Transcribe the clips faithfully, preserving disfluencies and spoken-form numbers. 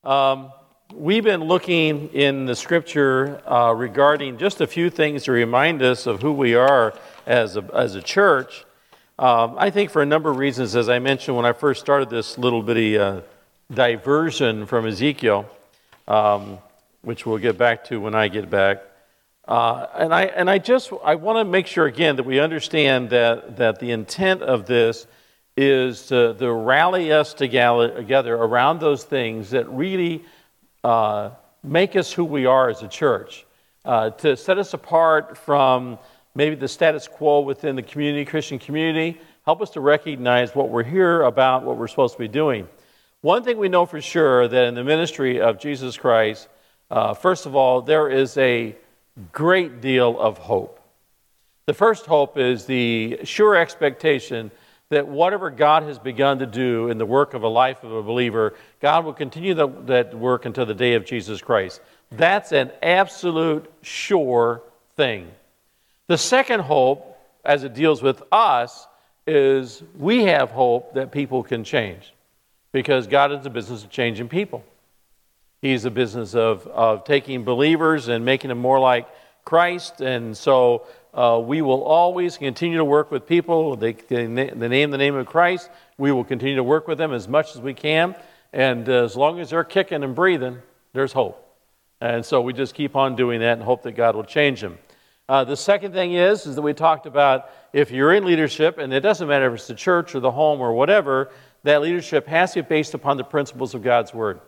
Um, we've been looking in the scripture uh, regarding just a few things to remind us of who we are as a, as a church. Um, I think for a number of reasons, as I mentioned when I first started this little bitty uh, diversion from Ezekiel, um, which we'll get back to when I get back. Uh, and I and I just I want to make sure again that we understand that that the intent of this is to, to rally us together around those things that really uh, make us who we are as a church, uh, to set us apart from maybe the status quo within the community, Christian community, help us to recognize what we're here about, what we're supposed to be doing. One thing we know for sure that in the ministry of Jesus Christ, uh, first of all, there is a great deal of hope. The first hope is the sure expectation that whatever God has begun to do in the work of a life of a believer, God will continue the, that work until the day of Jesus Christ. That's an absolute sure thing. The second hope, as it deals with us, is we have hope that people can change, because God is the business of changing people. He's the business of, of taking believers and making them more like Christ, and so uh, we will always continue to work with people. They, they, they name the name of Christ. We will continue to work with them as much as we can, and uh, as long as they're kicking and breathing, there's hope. And so we just keep on doing that and hope that God will change them. Uh, the second thing is, is that we talked about if you're in leadership, and it doesn't matter if it's the church or the home or whatever, that leadership has to be based upon the principles of God's Word.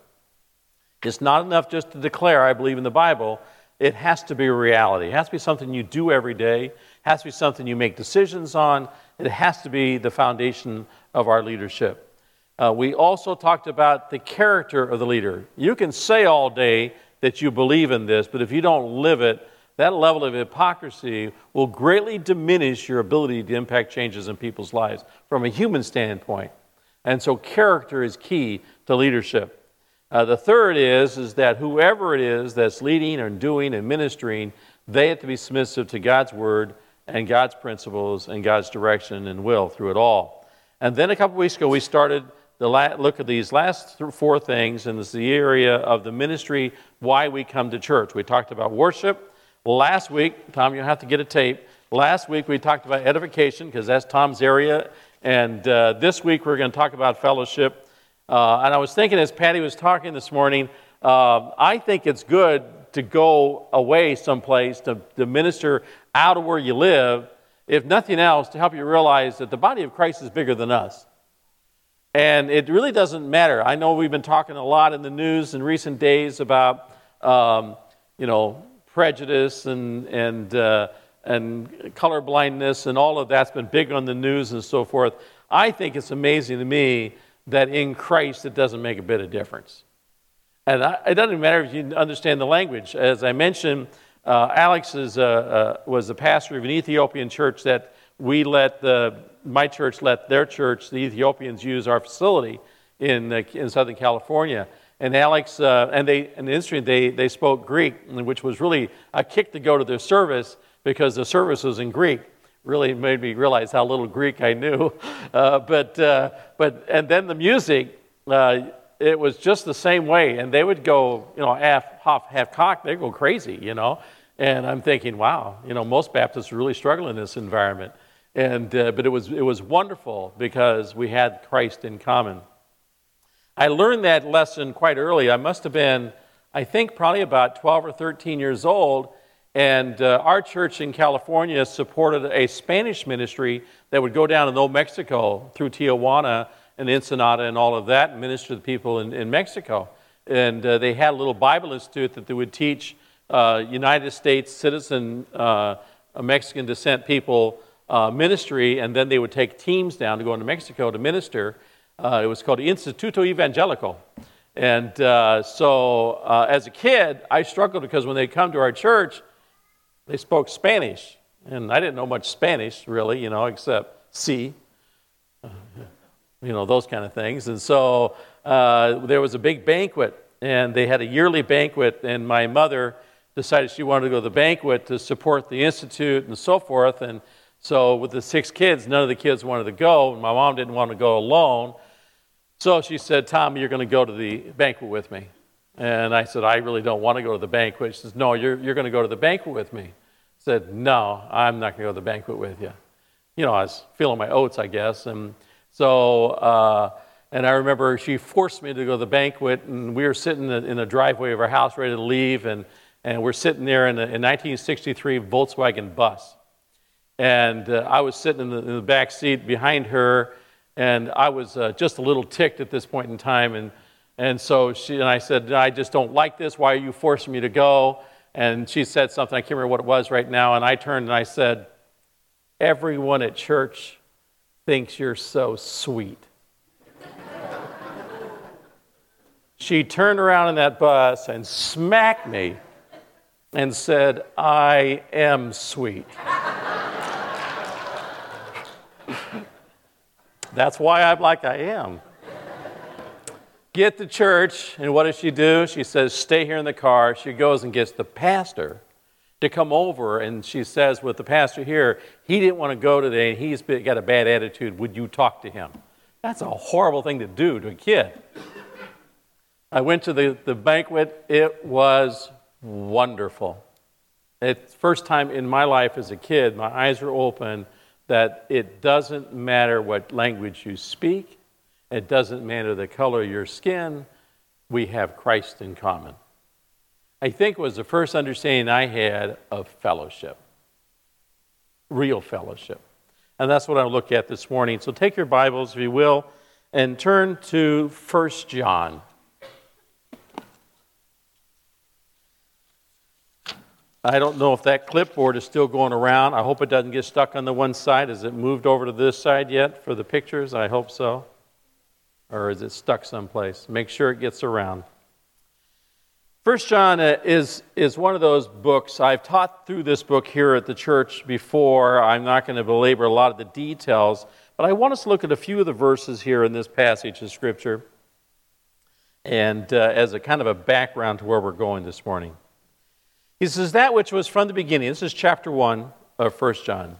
It's not enough just to declare, I believe in the Bible. It has to be a reality. It has to be something you do every day. It has to be something you make decisions on. It has to be the foundation of our leadership. Uh, we also talked about the character of the leader. You can say all day that you believe in this, but if you don't live it, that level of hypocrisy will greatly diminish your ability to impact changes in people's lives from a human standpoint. And so character is key to leadership. Uh, the third is, is that whoever it is that's leading and doing and ministering, they have to be submissive to God's Word and God's principles and God's direction and will through it all. And then a couple weeks ago, we started the la- look at these last th- four things, and this is the area of the ministry, why we come to church. We talked about worship. Last week, Tom, you'll have to get a tape. Last week, we talked about edification, because that's Tom's area. And uh, this week, we're going to talk about fellowship. Uh, and I was thinking as Patty was talking this morning, uh, I think it's good to go away someplace to, to minister out of where you live, if nothing else, to help you realize that the body of Christ is bigger than us. And it really doesn't matter. I know we've been talking a lot in the news in recent days about, um, you know, prejudice and and uh, and colorblindness, and all of that's been big on the news and so forth. I think it's amazing to me that in Christ it doesn't make a bit of difference. And I, it doesn't matter if you understand the language. As I mentioned, uh, Alex is, uh, uh, was the pastor of an Ethiopian church that we let, the, my church let their church, the Ethiopians, use our facility in, uh, in Southern California. And Alex, uh, and they, in the industry, they, they spoke Greek, which was really a kick to go to their service, because the service was in Greek. Really made me realize how little Greek I knew. Uh, but, uh, but, and then the music, uh, it was just the same way. And they would go, you know, half, half, half cocked, they'd go crazy, you know. And I'm thinking, wow, you know, most Baptists really struggle in this environment. And, uh, but it was, it was wonderful because we had Christ in common. I learned that lesson quite early. I must have been, I think, probably about twelve or thirteen years old. And uh, our church in California supported a Spanish ministry that would go down to Old Mexico through Tijuana and Ensenada and all of that, and minister to the people in, in Mexico. And uh, they had a little Bible Institute that they would teach uh, United States citizen uh, Mexican descent people uh, ministry, and then they would take teams down to go into Mexico to minister. Uh, it was called Instituto Evangelico. And uh, so uh, as a kid, I struggled because when they come to our church, they spoke Spanish, and I didn't know much Spanish, really, you know, except sí, uh, you know, those kind of things. And so uh, there was a big banquet, and they had a yearly banquet, and my mother decided she wanted to go to the banquet to support the Institute and so forth. And so with the six kids, none of the kids wanted to go, and my mom didn't want to go alone. So she said, Tom, you're going to go to the banquet with me. And I said, I really don't want to go to the banquet. She says, no, you're, you're going to go to the banquet with me. I said, no, I'm not going to go to the banquet with you. You know, I was feeling my oats, I guess. And so, uh, and I remember she forced me to go to the banquet, and we were sitting in the, in the driveway of our house ready to leave, and, and we're sitting there in a in nineteen sixty-three Volkswagen bus. And uh, I was sitting in the, in the back seat behind her, and I was uh, just a little ticked at this point in time. And, and so she and I said, I just don't like this. Why are you forcing me to go? And she said something, I can't remember what it was right now, and I turned and I said, everyone at church thinks you're so sweet. She turned around in that bus and smacked me and said, I am sweet. That's why I'm like I am. Get to church, and what does she do? She says, stay here in the car. She goes and gets the pastor to come over, and she says, with the pastor here, he didn't want to go today, and he's got a bad attitude. Would you talk to him? That's a horrible thing to do to a kid. I went to the, the banquet. It was wonderful. It's the first time in my life as a kid, my eyes were open that it doesn't matter what language you speak. It doesn't matter the color of your skin. We have Christ in common. I think it was the first understanding I had of fellowship, real fellowship. And that's what I'll look at this morning. So take your Bibles, if you will, and turn to First John. I don't know if that clipboard is still going around. I hope it doesn't get stuck on the one side. Has it moved over to this side yet for the pictures? I hope so. Or is it stuck someplace? Make sure it gets around. First John is, is one of those books. I've taught through this book here at the church before. I'm not going to belabor a lot of the details, but I want us to look at a few of the verses here in this passage of Scripture and uh, as a kind of a background to where we're going this morning. He says, that which was from the beginning. This is chapter one of First John.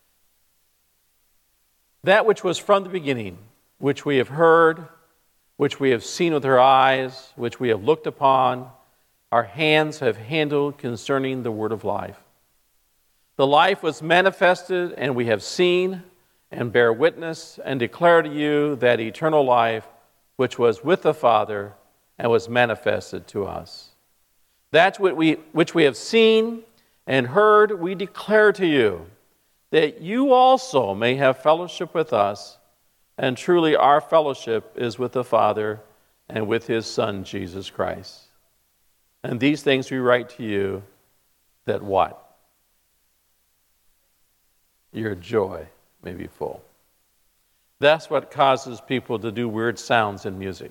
That which was from the beginning, which we have heard, which we have seen with our eyes, which we have looked upon, our hands have handled concerning the word of life. The life was manifested, and we have seen and bear witness and declare to you that eternal life which was with the Father and was manifested to us. That's what we, which we have seen and heard, we declare to you, that you also may have fellowship with us, and truly our fellowship is with the Father and with his Son, Jesus Christ. And these things we write to you, that what? Your joy may be full. That's what causes people to do weird sounds in music.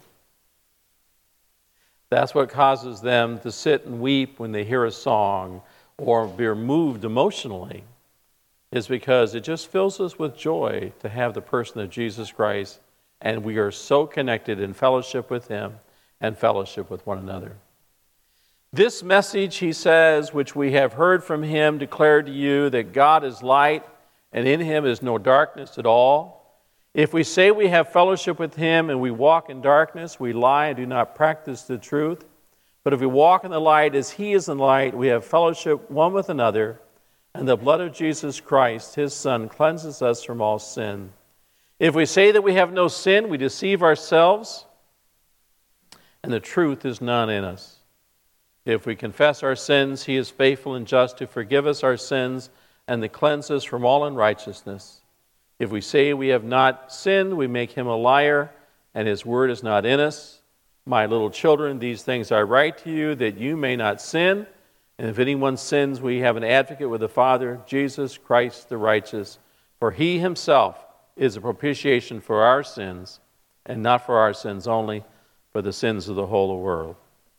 That's what causes them to sit and weep when they hear a song or be moved emotionally, is because it just fills us with joy to have the person of Jesus Christ, and we are so connected in fellowship with him and fellowship with one another. This message, he says, which we have heard from him, declared to you that God is light, and in him is no darkness at all. If we say we have fellowship with him and we walk in darkness, we lie and do not practice the truth. But if we walk in the light as he is in the light, we have fellowship one with another, and the blood of Jesus Christ, his Son, cleanses us from all sin. If we say that we have no sin, we deceive ourselves, and the truth is not in us. If we confess our sins, he is faithful and just to forgive us our sins and to cleanse us from all unrighteousness. If we say we have not sinned, we make him a liar, and his word is not in us. My little children, these things I write to you, that you may not sin. And if anyone sins, we have an advocate with the Father, Jesus Christ the righteous. For he himself is a propitiation for our sins, and not for our sins only, for the sins of the whole world.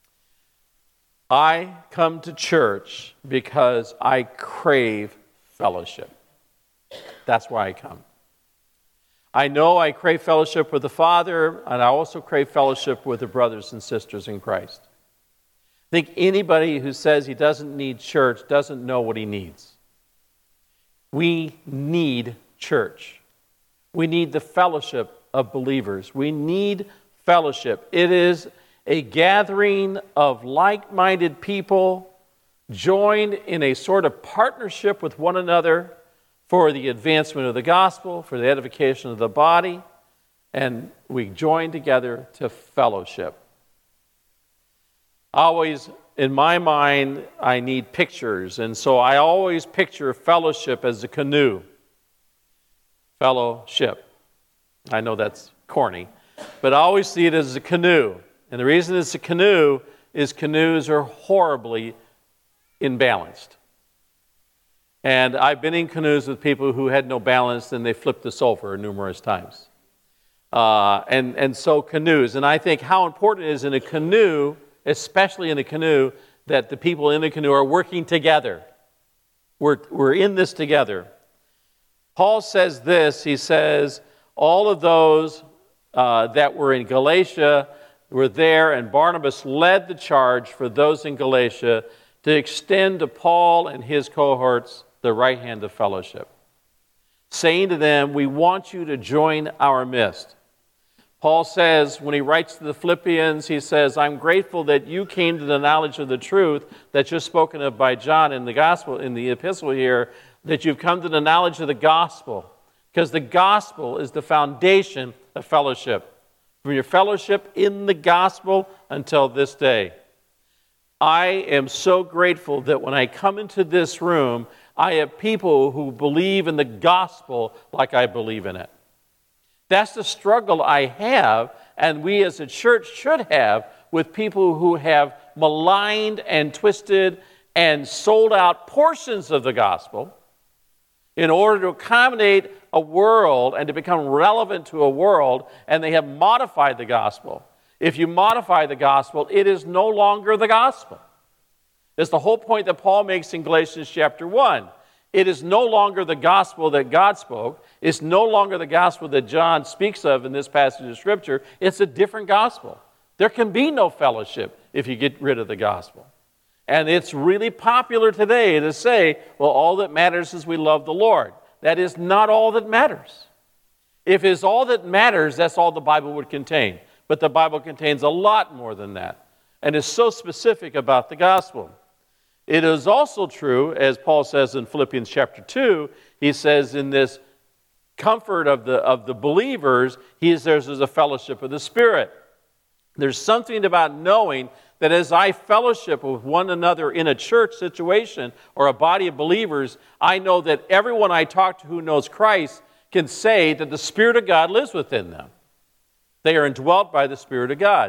I come to church because I crave fellowship. That's why I come. I know I crave fellowship with the Father, and I also crave fellowship with the brothers and sisters in Christ. I think anybody who says he doesn't need church doesn't know what he needs. We need church. We need the fellowship of believers. We need fellowship. It is a gathering of like-minded people joined in a sort of partnership with one another for the advancement of the gospel, for the edification of the body, and we join together to fellowship. Always, in my mind, I need pictures, and so I always picture fellowship as a canoe. Fellowship. I know that's corny, but I always see it as a canoe. And the reason it's a canoe is canoes are horribly imbalanced. And I've been in canoes with people who had no balance and they flipped us over numerous times. Uh, and, and so canoes. And I think how important it is in a canoe, especially in a canoe, that the people in the canoe are working together. We're, we're in this together. Paul says this, he says, all of those uh, that were in Galatia were there, and Barnabas led the charge for those in Galatia to extend to Paul and his cohorts the right hand of fellowship, saying to them, we want you to join our midst. Paul says, when he writes to the Philippians, he says, I'm grateful that you came to the knowledge of the truth that's just spoken of by John in the gospel, in the epistle here, that you've come to the knowledge of the gospel, because the gospel is the foundation of fellowship. From your fellowship in the gospel until this day. I am so grateful that when I come into this room, I have people who believe in the gospel like I believe in it. That's the struggle I have, and we as a church should have, with people who have maligned and twisted and sold out portions of the gospel in order to accommodate a world and to become relevant to a world, and they have modified the gospel. If you modify the gospel, it is no longer the gospel. It's the whole point that Paul makes in Galatians chapter one. It is no longer the gospel that God spoke. It's no longer the gospel that John speaks of in this passage of Scripture. It's a different gospel. There can be no fellowship if you get rid of the gospel. And it's really popular today to say, well, all that matters is we love the Lord. That is not all that matters. If it's all that matters, that's all the Bible would contain. But the Bible contains a lot more than that, and is so specific about the gospel. It is also true, as Paul says in Philippians chapter two, he says in this comfort of the, of the believers, he says there's a fellowship of the Spirit. There's something about knowing that as I fellowship with one another in a church situation or a body of believers, I know that everyone I talk to who knows Christ can say that the Spirit of God lives within them. They are indwelt by the Spirit of God.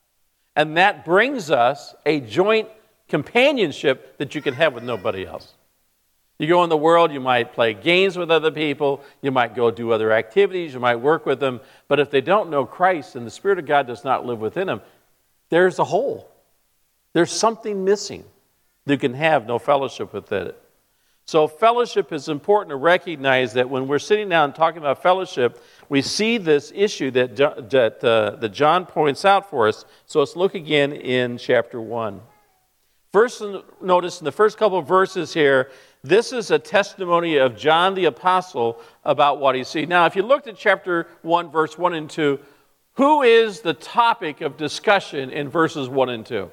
And that brings us a joint companionship that you can have with nobody else. You go in the world, you might play games with other people, you might go do other activities, you might work with them, but if they don't know Christ and the Spirit of God does not live within them, there's a hole. There's something missing. You can have no fellowship with it. So fellowship is important to recognize that when we're sitting down and talking about fellowship, we see this issue that, that, uh, that John points out for us. So let's look again in chapter one. First, notice in the first couple of verses here, this is a testimony of John the Apostle about what he sees. Now, if you looked at chapter one, verse one and two, who is the topic of discussion in verses one and two?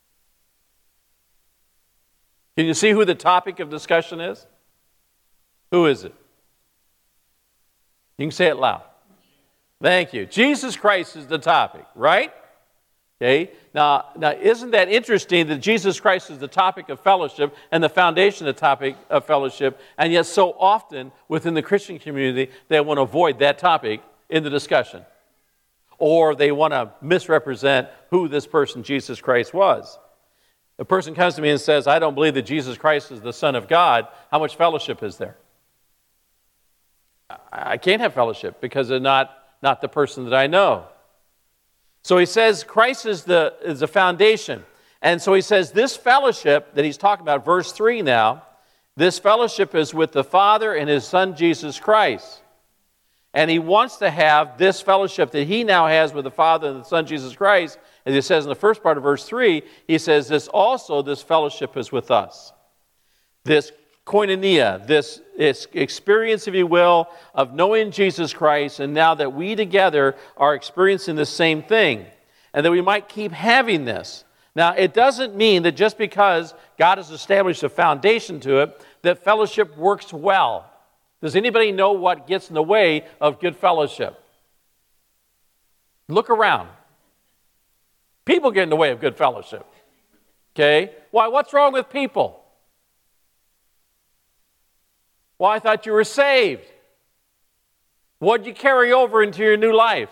Can you see who the topic of discussion is? Who is it? You can say it loud. Thank you. Jesus Christ is the topic, right? Okay. Now, now, isn't that interesting that Jesus Christ is the topic of fellowship and the foundation of the topic of fellowship, and yet so often within the Christian community they want to avoid that topic in the discussion, or they want to misrepresent who this person Jesus Christ was. A person comes to me and says, I don't believe that Jesus Christ is the Son of God. How much fellowship is there? I can't have fellowship because they're not, not the person that I know. So he says Christ is the, is the foundation. And so he says this fellowship that he's talking about, verse three now, this fellowship is with the Father and his Son Jesus Christ. And he wants to have this fellowship that he now has with the Father and the Son Jesus Christ. As he says in the first part of verse three, he says this also, this fellowship is with us. This koinonia, this, this experience, if you will, of knowing Jesus Christ, and now that we together are experiencing the same thing. and that we might keep having this. Now, it doesn't mean that just because God has established a foundation to it, that fellowship works well. Does anybody know what gets in the way of good fellowship? Look around. People get in the way of good fellowship. Okay? Why? What's wrong with people? Well, I thought you were saved. What'd you carry over into your new life?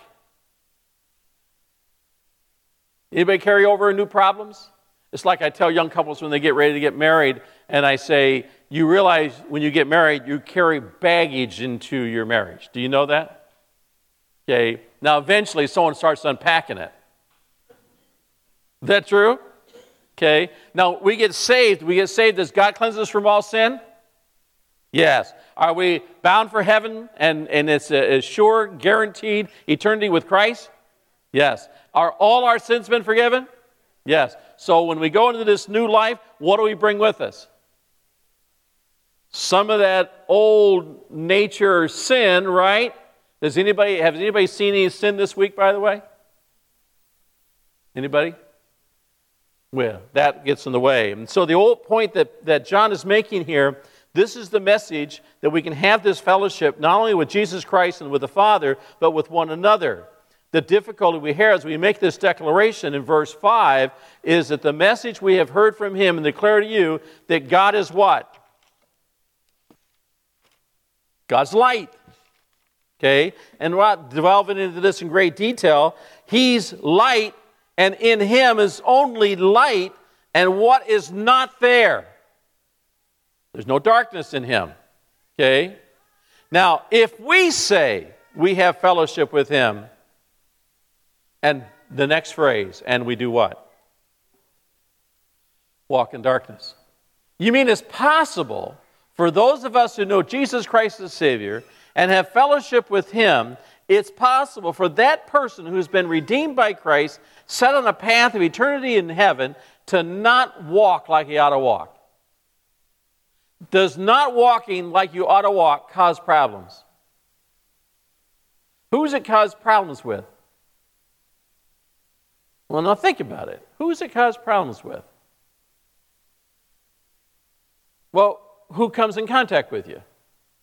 Anybody carry over new problems? It's like I tell young couples when they get ready to get married, and I say, you realize when you get married, you carry baggage into your marriage. Do you know that? Okay. Now, eventually, someone starts unpacking it. Is that true? Okay. Now, we get saved. We get saved. Does God cleanse us from all sin? Yes. Are we bound for heaven, and, and it's a, a sure, guaranteed eternity with Christ? Yes. Are all our sins been forgiven? Yes. So when we go into this new life, what do we bring with us? Some of that old nature sin, right? Does anybody, has anybody seen any sin this week, by the way? Anybody? Well, that gets in the way. And so the old point that, that John is making here, this is the message that we can have this fellowship not only with Jesus Christ and with the Father, but with one another. The difficulty we have as we make this declaration in verse five is that the message we have heard from him and declare to you that God is what? God's light. Okay? And we're not delving into this in great detail. He's light, and in him is only light, and what is not there? There's no darkness in him. Okay? Now, if we say we have fellowship with him, and the next phrase, and we do what? Walk in darkness. You mean it's possible for those of us who know Jesus Christ as Savior and have fellowship with him, it's possible for that person who's been redeemed by Christ, set on a path of eternity in heaven, to not walk like he ought to walk. Does not walking like you ought to walk cause problems? Who's it cause problems with? Well, now think about it. Who does it cause problems with? Well, who comes in contact with you?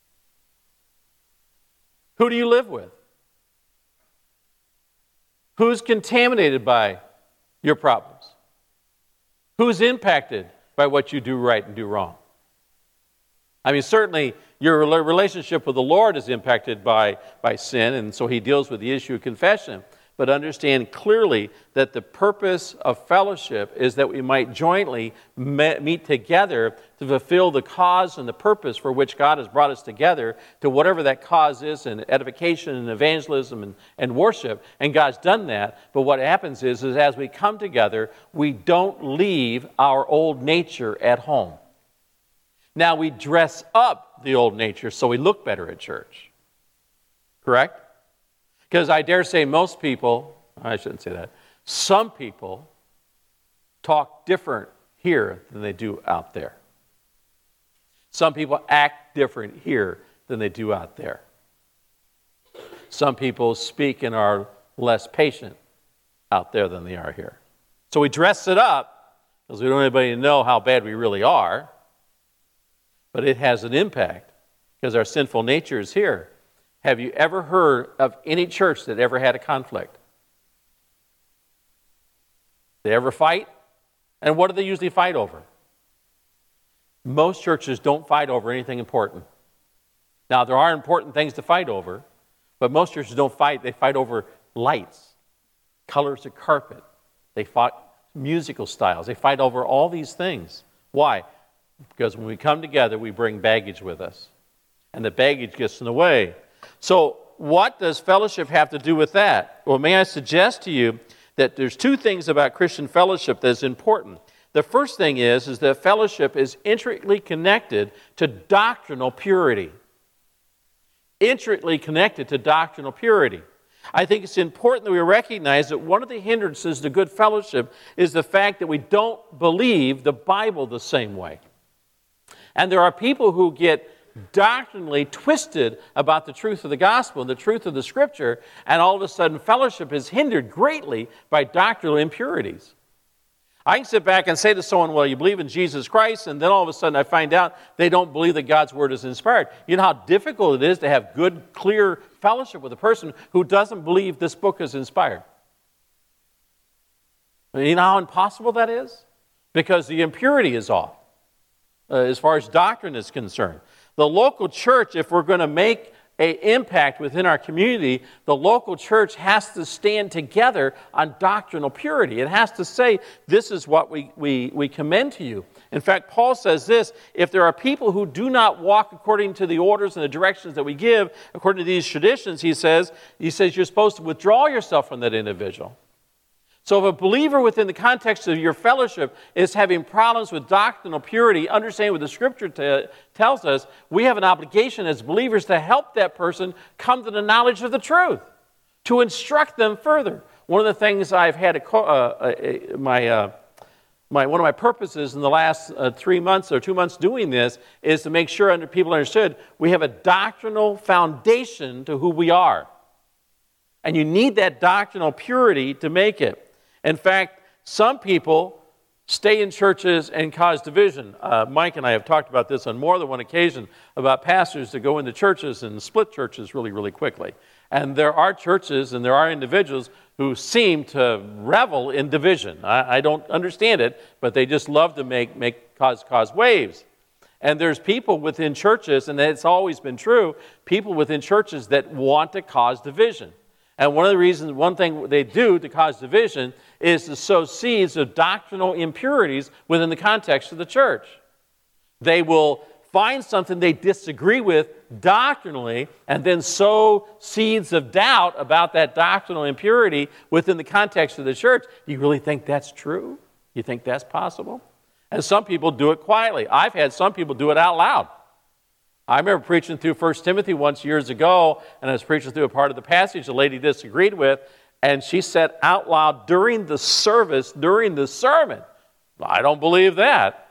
Who do you live with? Who's contaminated by your problems? Who's impacted by what you do right and do wrong? I mean, certainly your relationship with the Lord is impacted by, by sin, and so he deals with the issue of confession. But understand clearly that the purpose of fellowship is that we might jointly meet together to fulfill the cause and the purpose for which God has brought us together, to whatever that cause is, in edification and evangelism and, and worship. And God's done that. But what happens is, is as we come together, we don't leave our old nature at home. Now we dress up the old nature so we look better at church. Correct? Because I dare say most people, I shouldn't say that, some people talk different here than they do out there. Some people act different here than they do out there. Some people speak and are less patient out there than they are here. So we dress it up because we don't want anybody to know how bad we really are, but it has an impact because our sinful nature is here. Have you ever heard of any church that ever had a conflict? They ever fight? And what do they usually fight over? Most churches don't fight over anything important. Now, there are important things to fight over, but most churches don't fight. They fight over lights, colors of carpet. They fight musical styles. They fight over all these things. Why? Because when we come together, we bring baggage with us. And the baggage gets in the way. So what does fellowship have to do with that? Well, may I suggest to you that there's two things about Christian fellowship that's important. The first thing is, is that fellowship is intricately connected to doctrinal purity. Intricately connected to doctrinal purity. I think it's important that we recognize that one of the hindrances to good fellowship is the fact that we don't believe the Bible the same way. And there are people who get doctrinally twisted about the truth of the gospel and the truth of the Scripture, and all of a sudden fellowship is hindered greatly by doctrinal impurities. I can sit back and say to someone, well, you believe in Jesus Christ, and then all of a sudden I find out they don't believe that God's Word is inspired. You know how difficult it is to have good, clear fellowship with a person who doesn't believe this book is inspired. You know how impossible that is? Because the impurity is off, uh, as far as doctrine is concerned. The local church, if we're going to make an impact within our community, the local church has to stand together on doctrinal purity. It has to say, this is what we, we, we commend to you. In fact, Paul says this, if there are people who do not walk according to the orders and the directions that we give, according to these traditions, he says, he says you're supposed to withdraw yourself from that individual. So if a believer within the context of your fellowship is having problems with doctrinal purity, understanding what the Scripture t- tells us, we have an obligation as believers to help that person come to the knowledge of the truth, to instruct them further. One of the things I've had, a, uh, a, my, uh, my one of my purposes in the last uh, three months or two months doing this is to make sure under, people understood we have a doctrinal foundation to who we are. And you need that doctrinal purity to make it. In fact, some people stay in churches and cause division. Uh, Mike and I have talked about this on more than one occasion, about pastors that go into churches and split churches really, really quickly. And there are churches and there are individuals who seem to revel in division. I, I don't understand it, but they just love to make, make cause, cause waves. And there's people within churches, and it's always been true, people within churches that want to cause division. And one of the reasons, one thing they do to cause division is to sow seeds of doctrinal impurities within the context of the church. They will find something they disagree with doctrinally and then sow seeds of doubt about that doctrinal impurity within the context of the church. Do you really think that's true? You think that's possible? And some people do it quietly. I've had some people do it out loud. I remember preaching through First Timothy once years ago, and I was preaching through a part of the passage a lady disagreed with, and she said out loud during the service, during the sermon, I don't believe that.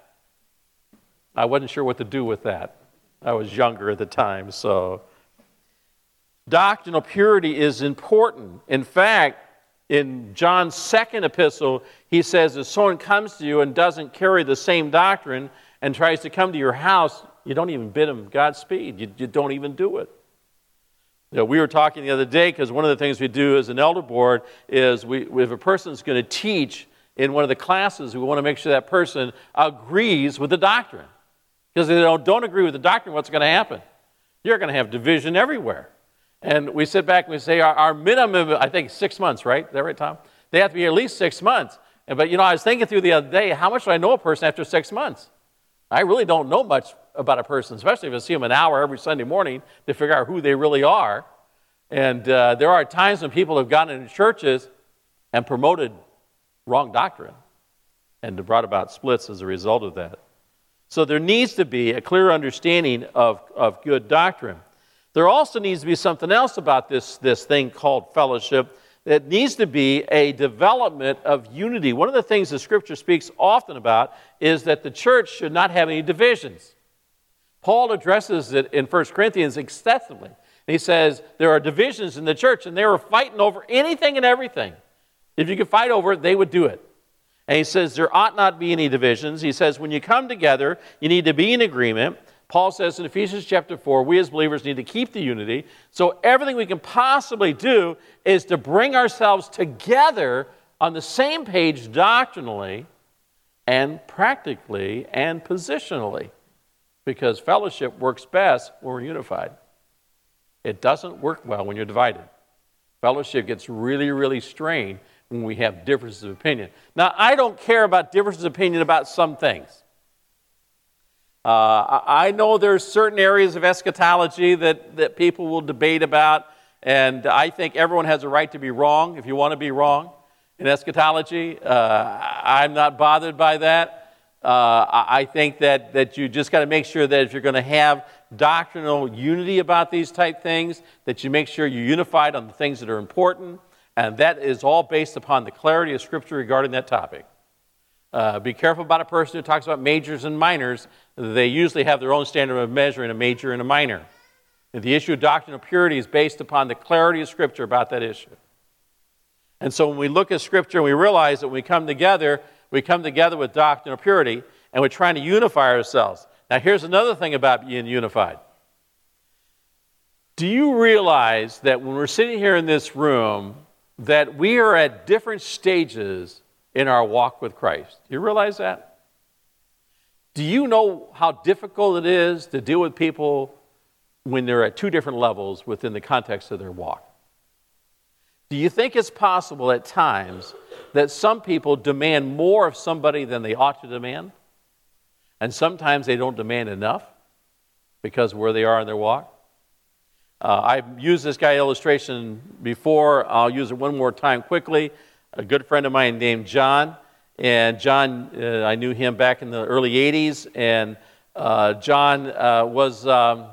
I wasn't sure what to do with that. I was younger at the time, so. Doctrinal purity is important. In fact, in John's second epistle, he says, if someone comes to you and doesn't carry the same doctrine and tries to come to your house, you don't even bid him Godspeed. You, you don't even do it. You know, we were talking the other day because one of the things we do as an elder board is we, if a person's going to teach in one of the classes, we want to make sure that person agrees with the doctrine. Because if they don't, don't agree with the doctrine, what's going to happen? You're going to have division everywhere. And we sit back and we say our, our minimum, I think, six months, right? Is that right, Tom? They have to be at least six months. And, but, you know, I was thinking through the other day, how much do I know a person after six months? I really don't know much about a person, especially if I see them an hour every Sunday morning to figure out who they really are. And uh, there are times when people have gotten into churches and promoted wrong doctrine and brought about splits as a result of that. So there needs to be a clear understanding of, of good doctrine. There also needs to be something else about this, this thing called fellowship. It needs to be a development of unity. One of the things the Scripture speaks often about is that the church should not have any divisions. Paul addresses it in First Corinthians extensively. He says there are divisions in the church, and they were fighting over anything and everything. If you could fight over it, they would do it. And he says there ought not be any divisions. He says when you come together, you need to be in agreement. Paul says in Ephesians chapter four, we as believers need to keep the unity. So everything we can possibly do is to bring ourselves together on the same page doctrinally and practically and positionally. Because fellowship works best when we're unified. It doesn't work well when you're divided. Fellowship gets really, really strained when we have differences of opinion. Now, I don't care about differences of opinion about some things. Uh, I know there's certain areas of eschatology that, that people will debate about, and I think everyone has a right to be wrong if you want to be wrong in eschatology. Uh, I'm not bothered by that. Uh, I think that, that you just got to make sure that if you're going to have doctrinal unity about these type things, that you make sure you're unified on the things that are important, and that is all based upon the clarity of Scripture regarding that topic. Uh, be careful about a person who talks about majors and minors. They usually have their own standard of measuring a major and a minor. And the issue of doctrinal purity is based upon the clarity of Scripture about that issue. And so when we look at Scripture and we realize that when we come together, we come together with doctrinal purity, and we're trying to unify ourselves. Now here's another thing about being unified. Do you realize that when we're sitting here in this room, that we are at different stages in our walk with Christ? Do you realize that? Do you know how difficult it is to deal with people when they're at two different levels within the context of their walk? Do you think it's possible at times that some people demand more of somebody than they ought to demand? And sometimes they don't demand enough because of where they are in their walk? Uh, I've used this guy illustration before. I'll use it one more time quickly. A good friend of mine named John. And John, uh, I knew him back in the early eighties. And uh, John uh, was um,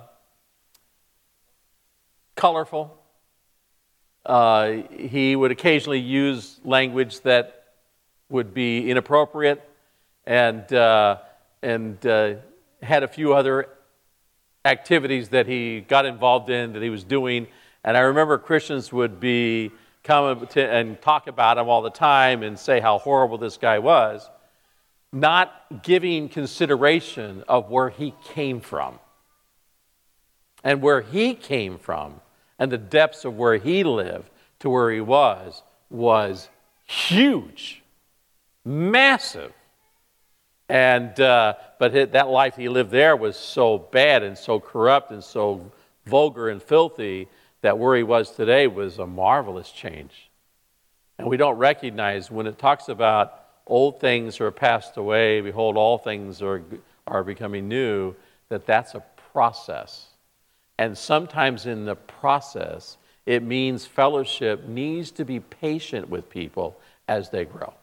colorful. Uh, he would occasionally use language that would be inappropriate, and uh, and uh, had a few other activities that he got involved in that he was doing. And I remember Christians would be come to, and talk about him all the time and say how horrible this guy was, not giving consideration of where he came from. And where he came from and the depths of where he lived to where he was, was huge, massive. And uh, but it, that life he lived there was so bad and so corrupt and so vulgar and filthy that where he was today was a marvelous change. And we don't recognize when it talks about old things are passed away, behold, all things are are becoming new, that that's a process. And sometimes in the process, it means fellowship needs to be patient with people as they grow.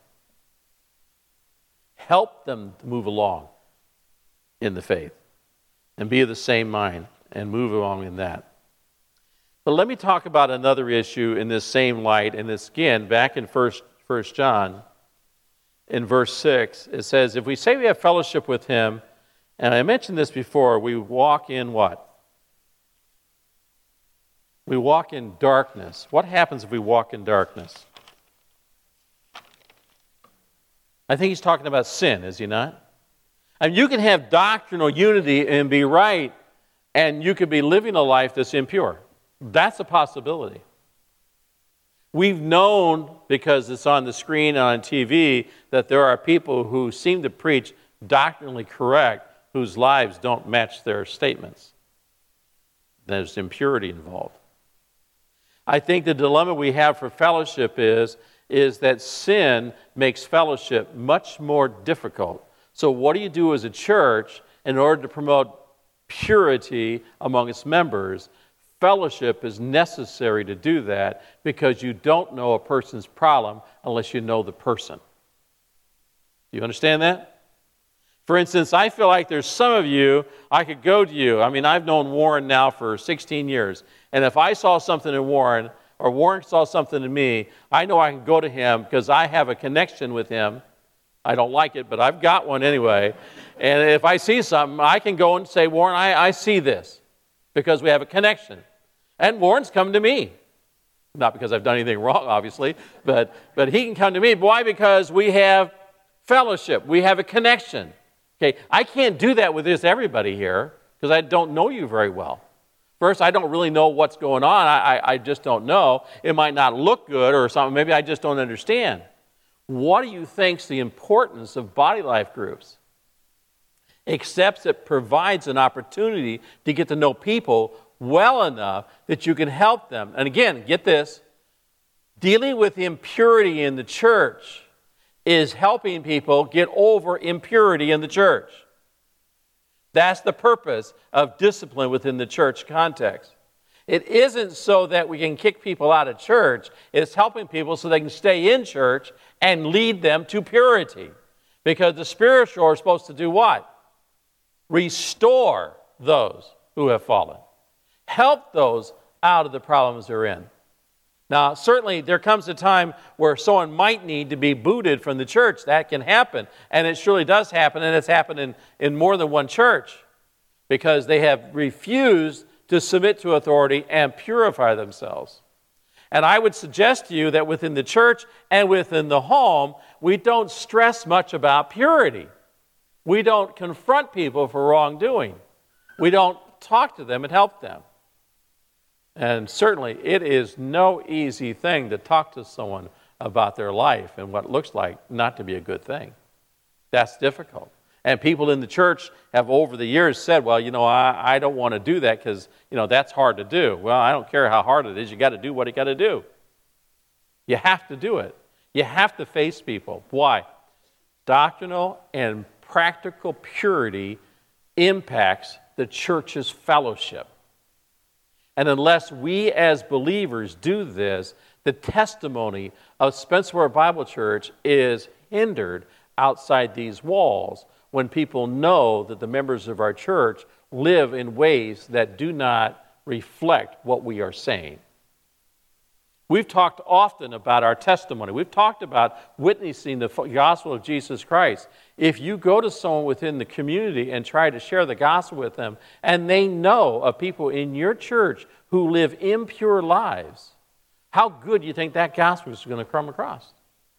Help them to move along in the faith and be of the same mind and move along in that. But let me talk about another issue in this same light, and it's again back in First John in verse six. It says, if we say we have fellowship with him, and I mentioned this before, we walk in what? We walk in darkness. What happens if we walk in darkness? I think he's talking about sin, is he not? I mean, you can have doctrinal unity and be right, and you could be living a life that's impure. That's a possibility. We've known, because it's on the screen and on T V, that there are people who seem to preach doctrinally correct, whose lives don't match their statements. There's impurity involved. I think the dilemma we have for fellowship is, is that sin makes fellowship much more difficult. So what do you do as a church in order to promote purity among its members? Fellowship is necessary to do that because you don't know a person's problem unless you know the person. Do you understand that? For instance, I feel like there's some of you, I could go to you. I mean, I've known Warren now for sixteen years. And if I saw something in Warren, or Warren saw something in me, I know I can go to him because I have a connection with him. I don't like it, but I've got one anyway. And if I see something, I can go and say, Warren, I, I see this, because we have a connection. And Warren's come to me. Not because I've done anything wrong, obviously, but, but he can come to me. Why? Because we have fellowship. We have a connection. Okay, I can't do that with this everybody here because I don't know you very well. First, I don't really know what's going on. I, I, I just don't know. It might not look good or something. Maybe I just don't understand. What do you think's the importance of body life groups? Except it provides an opportunity to get to know people well enough that you can help them. And again, get this, dealing with impurity in the church is helping people get over impurity in the church. That's the purpose of discipline within the church context. It isn't so that we can kick people out of church. It's helping people so they can stay in church and lead them to purity. Because the spiritual are supposed to do what? Restore those who have fallen. Help those out of the problems they're in. Now, certainly there comes a time where someone might need to be booted from the church. That can happen, and it surely does happen, and it's happened in, in more than one church because they have refused to submit to authority and purify themselves. And I would suggest to you that within the church and within the home, we don't stress much about purity. We don't confront people for wrongdoing. We don't talk to them and help them. And certainly, it is no easy thing to talk to someone about their life and what it looks like not to be a good thing. That's difficult. And people in the church have over the years said, well, you know, I, I don't want to do that because, you know, that's hard to do. Well, I don't care how hard it is. You got to do what you got to do. You have to do it. You have to face people. Why? Doctrinal and practical purity impacts the church's fellowship. And unless we as believers do this, the testimony of Spencerport Bible Church is hindered outside these walls when people know that the members of our church live in ways that do not reflect what we are saying. We've talked often about our testimony. We've talked about witnessing the gospel of Jesus Christ. If you go to someone within the community and try to share the gospel with them, and they know of people in your church who live impure lives, how good do you think that gospel is going to come across?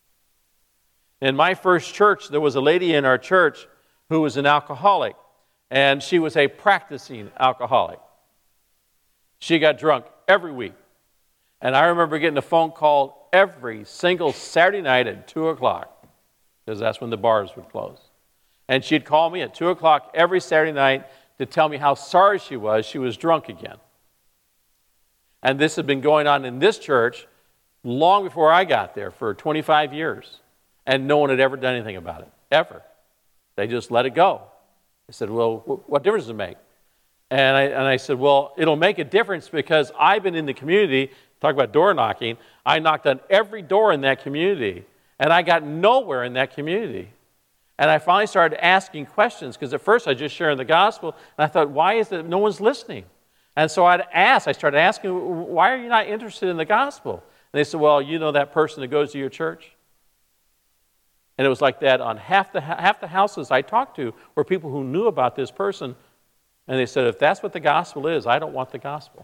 In my first church, there was a lady in our church who was an alcoholic, and she was a practicing alcoholic. She got drunk every week. And I remember getting a phone call every single Saturday night at two o'clock, because that's when the bars would close. And she'd call me at two o'clock every Saturday night to tell me how sorry she was she was drunk again. And this had been going on in this church long before I got there for twenty-five years. And no one had ever done anything about it, ever. They just let it go. I said, well, what difference does it make? And I, and I said, well, it'll make a difference because I've been in the community. Talk about door knocking. I knocked on every door in that community, and I got nowhere in that community. And I finally started asking questions, because at first I was just sharing the gospel, and I thought, why is it no one's listening? And so I'd ask, I started asking, why are you not interested in the gospel? And they said, well, you know that person that goes to your church? And it was like that on half the, half the houses I talked to were people who knew about this person, and they said, if that's what the gospel is, I don't want the gospel.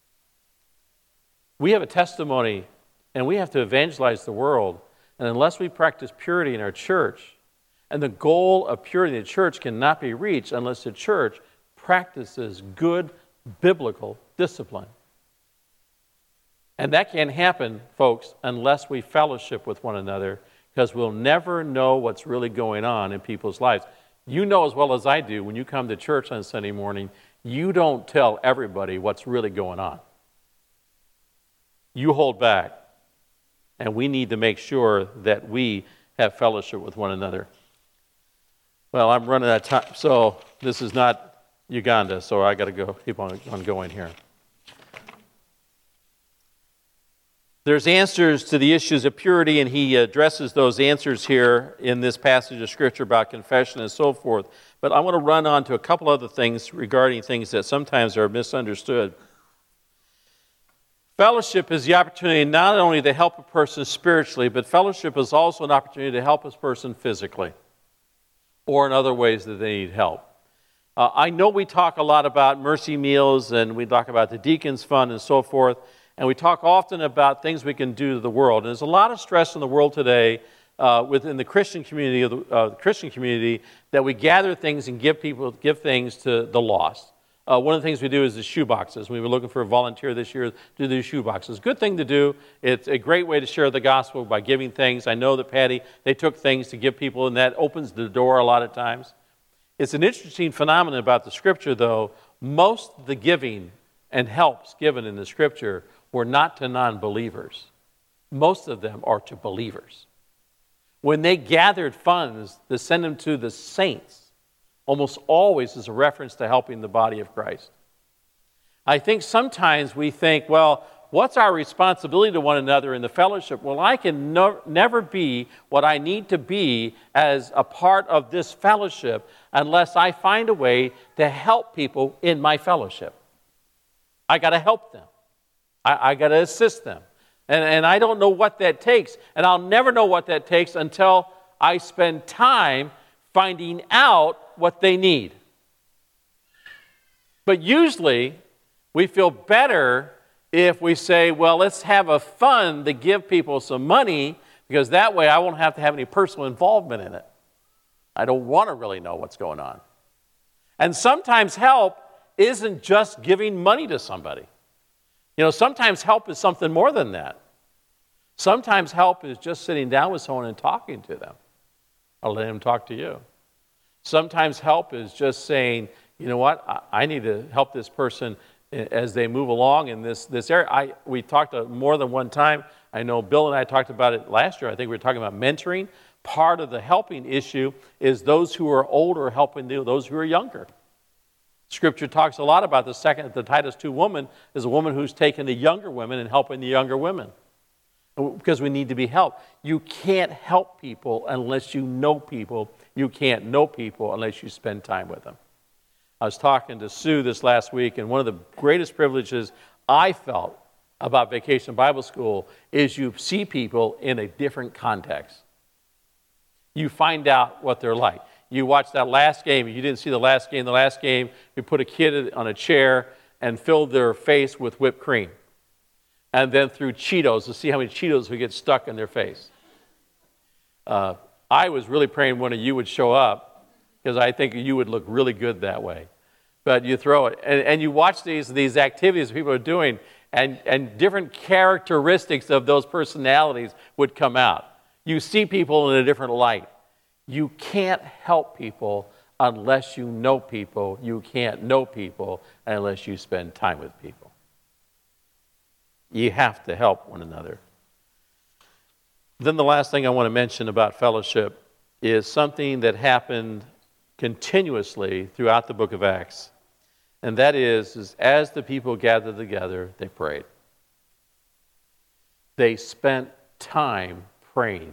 We have a testimony, and we have to evangelize the world. And unless we practice purity in our church, and the goal of purity in the church cannot be reached unless the church practices good biblical discipline. And that can't happen, folks, unless we fellowship with one another, because we'll never know what's really going on in people's lives. You know as well as I do, when you come to church on Sunday morning, you don't tell everybody what's really going on. You hold back, and we need to make sure that we have fellowship with one another. Well, I'm running out of time, so this is not Uganda, so I got to go keep on, on going here. There's answers to the issues of purity, and he addresses those answers here in this passage of Scripture about confession and so forth. But I want to run on to a couple other things regarding things that sometimes are misunderstood. Fellowship is the opportunity not only to help a person spiritually, but fellowship is also an opportunity to help a person physically or in other ways that they need help. Uh, I know we talk a lot about mercy meals, and we talk about the Deacons Fund and so forth, and we talk often about things we can do to the world. And there's a lot of stress in the world today uh, within the Christian community, of the, uh, the Christian community, that we gather things and give people, give things to the lost. Uh, one of the things we do is the shoe boxes. We were looking for a volunteer this year to do shoe boxes. Good thing to do. It's a great way to share the gospel by giving things. I know that Patty, they took things to give people, and that opens the door a lot of times. It's an interesting phenomenon about the Scripture, though. Most of the giving and helps given in the Scripture were not to non-believers. Most of them are to believers. When they gathered funds to send them to the saints, almost always is a reference to helping the body of Christ. I think sometimes we think, well, what's our responsibility to one another in the fellowship? Well, I can no, never be what I need to be as a part of this fellowship unless I find a way to help people in my fellowship. I got to help them. I, I got to assist them. And, and I don't know what that takes. And I'll never know what that takes until I spend time finding out what they need. But usually, we feel better if we say, well, let's have a fund to give people some money, because that way I won't have to have any personal involvement in it. I don't want to really know what's going on. And sometimes help isn't just giving money to somebody. You know, sometimes help is something more than that. Sometimes help is just sitting down with someone and talking to them, or letting them talk to you. Sometimes help is just saying, you know what, I, I need to help this person as they move along in this, this area. I, we talked more than one time. I know Bill and I talked about it last year. I think we were talking about mentoring. Part of the helping issue is those who are older helping those who are younger. Scripture talks a lot about the second, the Titus two woman is a woman who's taken the younger women and helping the younger women. Because we need to be helped. You can't help people unless you know people. You can't know people unless you spend time with them. I was talking to Sue this last week, and one of the greatest privileges I felt about Vacation Bible School is you see people in a different context. You find out what they're like. You watch that last game. If you didn't see the last game, the last game, we put a kid on a chair and filled their face with whipped cream. And then threw Cheetos to see how many Cheetos would get stuck in their face. Uh, I was really praying one of you would show up, because I think you would look really good that way. But you throw it. And, and you watch these, these activities people are doing, and, and different characteristics of those personalities would come out. You see people in a different light. You can't help people unless you know people. You can't know people unless you spend time with people. You have to help one another. Then the last thing I want to mention about fellowship is something that happened continuously throughout the book of Acts. And that is, is as the people gathered together, they prayed. They spent time praying.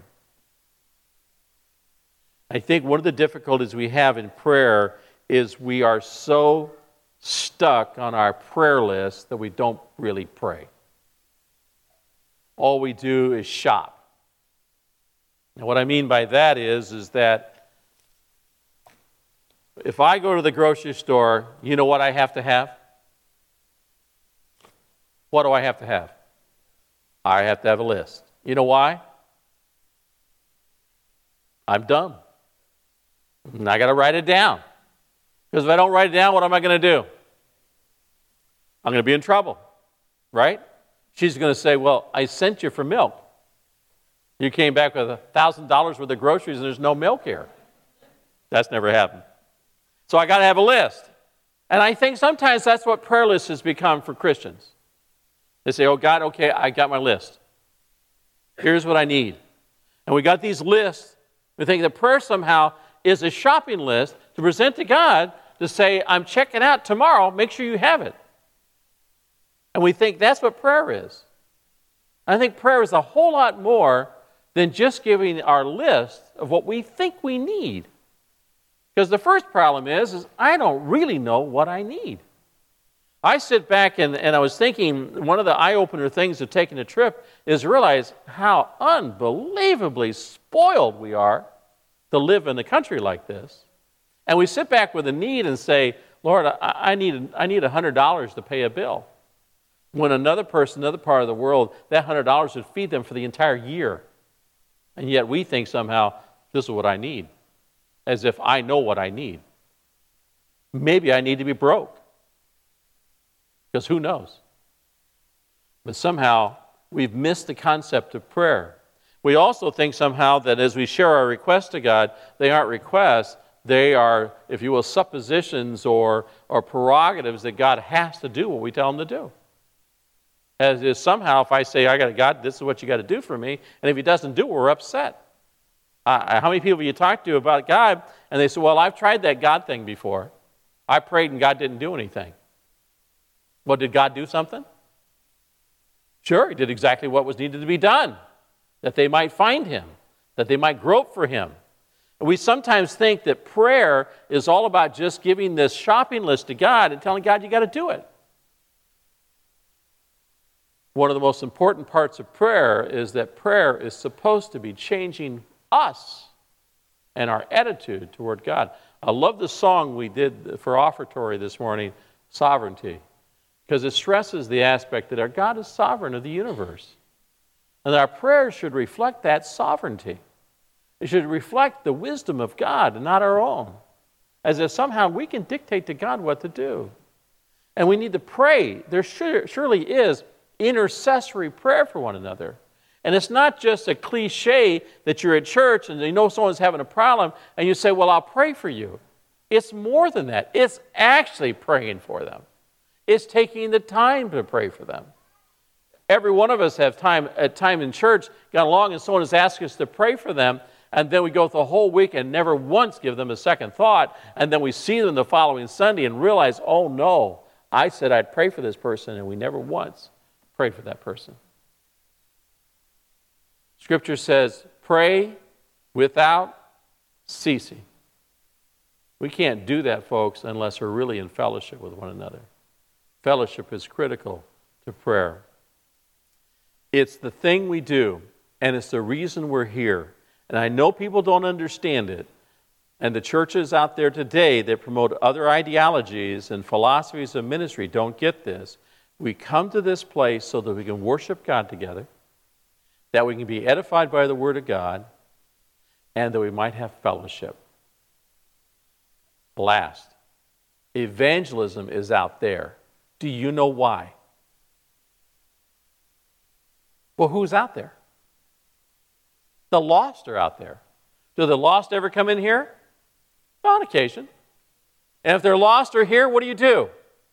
I think one of the difficulties we have in prayer is we are so stuck on our prayer list that we don't really pray. All we do is shop. And what I mean by that is, is that if I go to the grocery store, you know what I have to have? What do I have to have? I have to have a list. You know why? I'm dumb. And I got to write it down. Because if I don't write it down, what am I going to do? I'm going to be in trouble, right? She's going to say, well, I sent you for milk. You came back with one thousand dollars worth of groceries and there's no milk here. That's never happened. So I got to have a list. And I think sometimes that's what prayer lists has become for Christians. They say, oh, God, okay, I got my list. Here's what I need. And we got these lists. We think that prayer somehow is a shopping list to present to God to say, I'm checking out tomorrow, make sure you have it. And we think that's what prayer is. I think prayer is a whole lot more than just giving our list of what we think we need. Because the first problem is, is I don't really know what I need. I sit back and, and I was thinking, one of the eye-opener things of taking a trip is realize how unbelievably spoiled we are to live in a country like this. And we sit back with a need and say, Lord, I, I need I need one hundred dollars to pay a bill. When another person, another part of the world, that one hundred dollars would feed them for the entire year. And yet we think somehow, this is what I need. As if I know what I need. Maybe I need to be broke. Because who knows? But somehow we've missed the concept of prayer. We also think somehow that as we share our requests to God, they aren't requests, they are, if you will, suppositions or, or prerogatives that God has to do what we tell him to do. As is somehow, if I say, I got God, this is what you got to do for me, and if he doesn't do it, we're upset. Uh, how many people you talk to about God, and they say, well, I've tried that God thing before. I prayed and God didn't do anything. Well, did God do something? Sure, he did exactly what was needed to be done, that they might find him, that they might grope for him. And we sometimes think that prayer is all about just giving this shopping list to God and telling God you got to do it. One of the most important parts of prayer is that prayer is supposed to be changing us and our attitude toward God. I love the song we did for offertory this morning, Sovereignty, because it stresses the aspect that our God is sovereign of the universe. And our prayers should reflect that sovereignty. It should reflect the wisdom of God and not our own, as if somehow we can dictate to God what to do. And we need to pray. There sure, surely is intercessory prayer for one another. And it's not just a cliche that you're at church and you know someone's having a problem and you say, well, I'll pray for you. It's more than that. It's actually praying for them. It's taking the time to pray for them. Every one of us have time at time in church, got along and someone has asked us to pray for them, and then we go the whole week and never once give them a second thought, and then we see them the following Sunday and realize, oh no, I said I'd pray for this person, and we never once prayed for that person. Scripture says, pray without ceasing. We can't do that, folks, unless we're really in fellowship with one another. Fellowship is critical to prayer. It's the thing we do, and it's the reason we're here. And I know people don't understand it. And the churches out there today that promote other ideologies and philosophies of ministry don't get this. We come to this place so that we can worship God together, that we can be edified by the Word of God, and that we might have fellowship. Last, evangelism is out there. Do you know why? Well, who's out there? The lost are out there. Do the lost ever come in here? On occasion. And if they're lost or here, what do you do?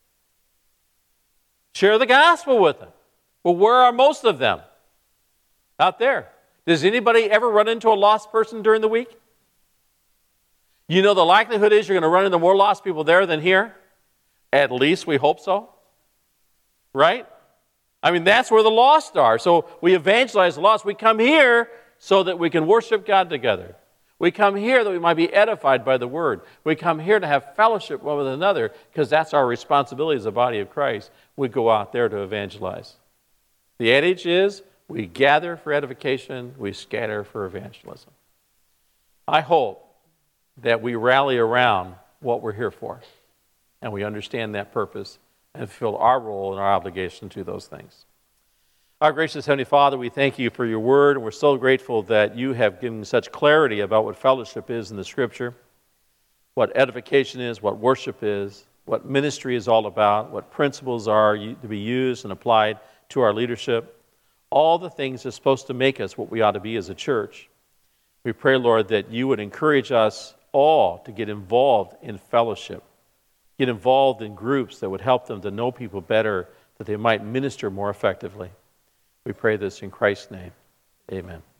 Share the gospel with them. Well, where are most of them? Out there. Does anybody ever run into a lost person during the week? You know the likelihood is you're going to run into more lost people there than here. At least we hope so. Right? I mean, that's where the lost are. So we evangelize the lost. We come here so that we can worship God together. We come here that we might be edified by the Word. We come here to have fellowship one with another because that's our responsibility as a body of Christ. We go out there to evangelize. The adage is, we gather for edification, we scatter for evangelism. I hope that we rally around what we're here for, and we understand that purpose and fulfill our role and our obligation to those things. Our gracious Heavenly Father, we thank you for your word, and we're so grateful that you have given such clarity about what fellowship is in the Scripture, what edification is, what worship is, what ministry is all about, what principles are to be used and applied to our leadership, all the things that are supposed to make us what we ought to be as a church. We pray, Lord, that you would encourage us all to get involved in fellowship, get involved in groups that would help them to know people better, that they might minister more effectively. We pray this in Christ's name. Amen.